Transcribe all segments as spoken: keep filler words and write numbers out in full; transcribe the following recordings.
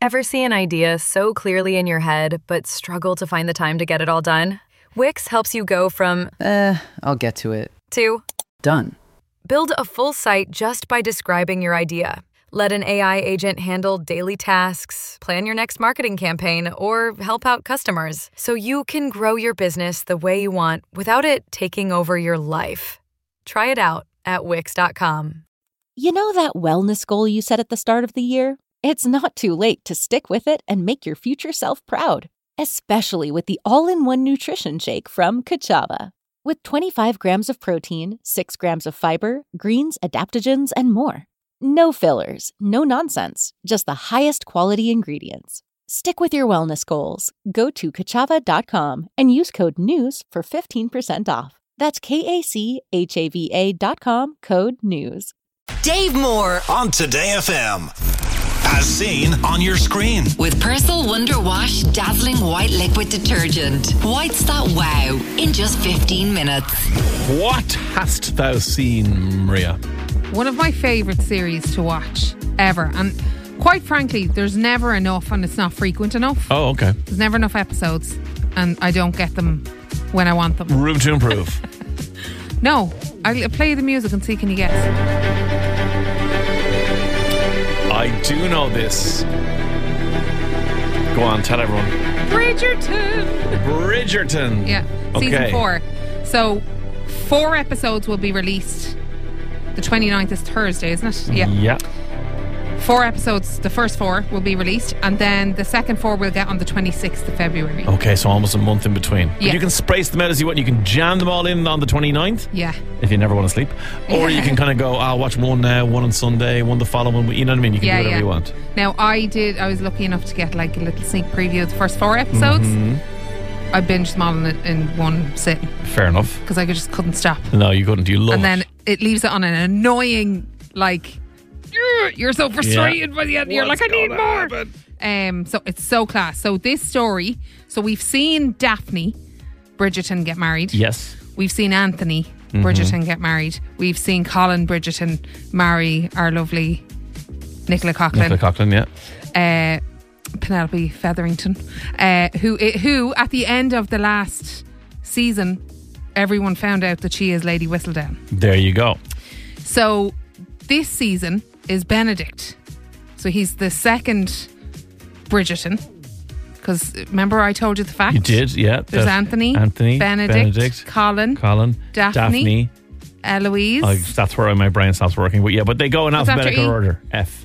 Ever see an idea so clearly in your head, but struggle to find the time to get it all done? Wix helps you go from, Uh, I'll get to it. to, Done. build a full site just by describing your idea. Let an A I agent handle daily tasks, plan your next marketing campaign, or help out customers so you can grow your business the way you want without it taking over your life. Try it out at wix dot com. You know that wellness goal you set at the start of the year? It's not too late to stick with it and make your future self proud, especially with the all-in-one nutrition shake from Kachava. With twenty-five grams of protein, six grams of fiber, greens, adaptogens, and more. No fillers, no nonsense, just the highest quality ingredients. Stick with your wellness goals. Go to kachava dot com and use code NEWS for fifteen percent off. That's K A C H A V A dot com, code NEWS. Dave Moore on Today F M. As seen on your screen. With Persil Wonder Wash Dazzling White Liquid Detergent. Whites that wow in just fifteen minutes. What hast thou seen, Maria? One of my favourite series to watch ever. And quite frankly, there's never enough and it's not frequent enough. Oh, okay. There's never enough episodes and I don't get them when I want them. Room to improve. No. I'll play the music and see can you guess. I do know this. Go on, tell everyone. Bridgerton. Bridgerton. Yeah, season Okay. four. So, four episodes will be released. The twenty-ninth is Thursday, isn't it? Yeah. Yeah. Four episodes, the first four will be released, and then the second four we'll get on the twenty-sixth of February. Okay, so almost a month in between. But Yeah. you can space them out as you want. You can jam them all in on the twenty-ninth. Yeah. If you never want to sleep. Or you can kind of go, I'll watch one now, one on Sunday, one the following week. You know what I mean? You can Yeah, do whatever yeah. you want. Now, I did, I was lucky enough to get like a little sneak preview of the first four episodes. Mm-hmm. I binged them all in, in one sitting Fair enough. because I just couldn't stop. No, you couldn't. You love And then it. it leaves it on an annoying, like, you're so frustrated Yeah. by the end. You're What's like, I need gonna more. happen? Um, so it's so class. So this story, so we've seen Daphne Bridgerton get married. Yes. We've seen Anthony Mm-hmm. Bridgerton get married. We've seen Colin Bridgerton marry our lovely Nicola Coughlan. Nicola Coughlan, yeah. Uh, Penelope Featherington, uh, who who at the end of the last season, everyone found out that she is Lady Whistledown. There you go. So this season is Benedict. So he's the second Bridgerton. Because remember I told you the fact? You did, yeah. There's That- Anthony, Anthony, Benedict, Benedict, Colin, Colin, Daphne, Daphne. Eloise. Oh, that's where my brain stops working. But yeah, but they go in What's after alphabetical E? order. F.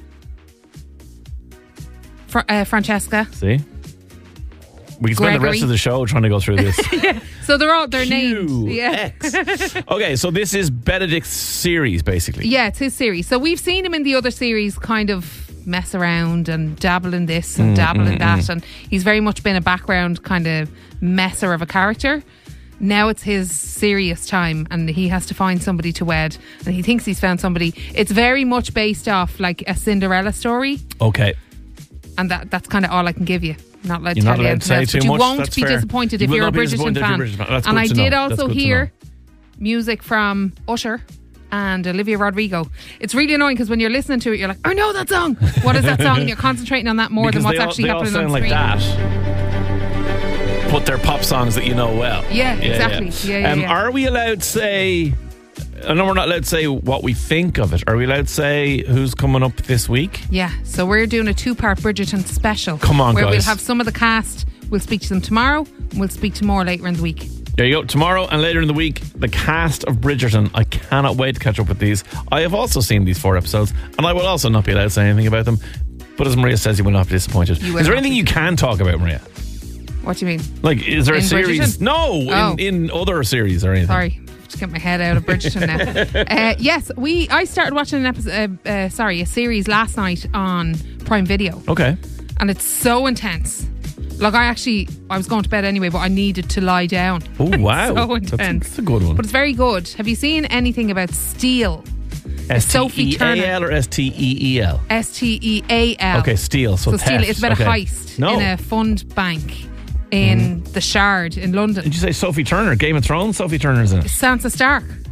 Fr- uh, Francesca. See? We can spend the Gregory. rest of the show trying to go through this. So they're all, they're Q, named. Yeah. X. Okay, so this is Benedict's series, basically. Yeah, it's his series. So we've seen him in the other series kind of mess around and dabble in this and Mm, dabble mm, in that. mm. And he's very much been a background kind of messer of a character. Now it's his serious time and he has to find somebody to wed. And he thinks he's found somebody. It's very much based off like a Cinderella story. Okay. And that that's kind of all I can give you. Not allowed to You're tell not you allowed to anything say else, too but you much, won't that's be fair. disappointed You if will you're a not be Bridgerton disappointed if fan. you're a Bridgerton fan. That's And good I to did know. That's also good to hear know. music from Usher and Olivia Rodrigo. It's really annoying because when you're listening to it, you're like, I know that song. What is that song? And you're concentrating on that more Because than what's they all, actually they all happening sound on like screen. that. Put their pop songs that you know well. Yeah, exactly. Yeah, yeah, um, yeah. Are we allowed to say... I know we're not allowed to say what we think of it. Are we allowed to say who's coming up this week? Yeah, so we're doing a two-part Bridgerton special. Come on, where guys. we'll have some of the cast. We'll speak to them tomorrow. And we'll speak to more later in the week. There you go. Tomorrow and later in the week, the cast of Bridgerton. I cannot wait to catch up with these. I have also seen these four episodes, and I will also not be allowed to say anything about them. But as Maria says, you will not be disappointed. You will Is there not anything be you can talk about, Maria? What do you mean? Like, is there In a series? Bridgerton? No, Oh. in, in other series or anything. Sorry, just get my head out of Bridgerton now. uh, yes, we. I started watching an episode. Uh, uh, sorry, a series last night on Prime Video. Okay. And it's so intense. Like I actually, I was going to bed anyway, but I needed to lie down. Oh, wow. So That's a, intense. that's a good one. But it's very good. Have you seen anything about Steel? Sophie S T E A L Turner. or S T E E L? S T E A L. Okay, Steel. So, So Steel, theft. it's about okay. a heist No. in a fund bank in the Shard in London. Did you say Sophie Turner? Game of Thrones? Sophie Turner's in it. Sansa Stark.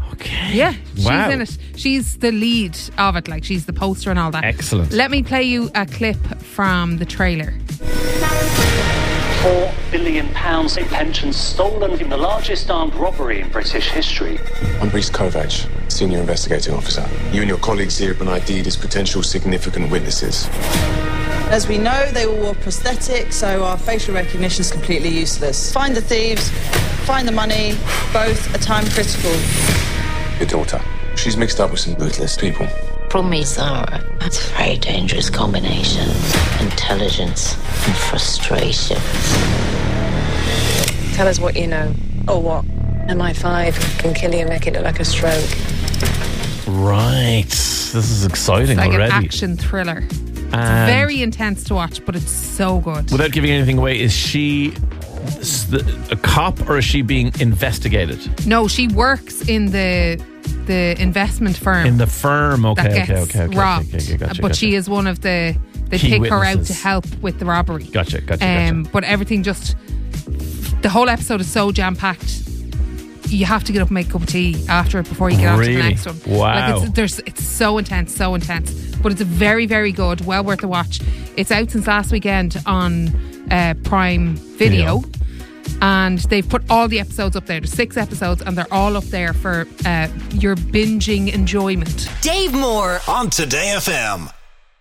Okay. Yeah, she's Wow. in it. She's the lead of it. Like, she's the poster and all that. Excellent. Let me play you a clip from the trailer. Four billion pounds in pensions stolen in the largest armed robbery in British history. I'm Reese Kovac, Senior Investigating Officer. You and your colleagues here have been I D'd as potential significant witnesses. As we know, they all wore prosthetics, so our facial recognition is completely useless. Find the thieves, find the money, both are time critical. Your daughter, she's mixed up with some ruthless people. From me, Zara. That's a very dangerous combination. Intelligence and frustration. Tell us what you know. Or what? M I five can kill you and make it look like a stroke. Right. This is exciting It's like already. an action thriller. It's And very intense to watch, but it's so good. without giving anything away, is she s- the- a cop or is she being investigated? No, she works in the the investment firm. In the firm, okay, that okay, gets okay, okay, robbed. okay, okay, gotcha, but gotcha. she is one of the. They Key pick her out to witnesses. help with the robbery. Gotcha, gotcha, Um, gotcha. but everything just. The whole episode is so jam packed. You have to get up and make a cup of tea after it before you get on to Really? the next one. Wow. Like it's, there's, it's so intense, so intense. But it's very, very good. Well worth a watch. It's out since last weekend on uh, Prime Video. Video. And they've put all the episodes up there. There's six episodes and they're all up there for uh, your binging enjoyment. Dave Moore On Today F M.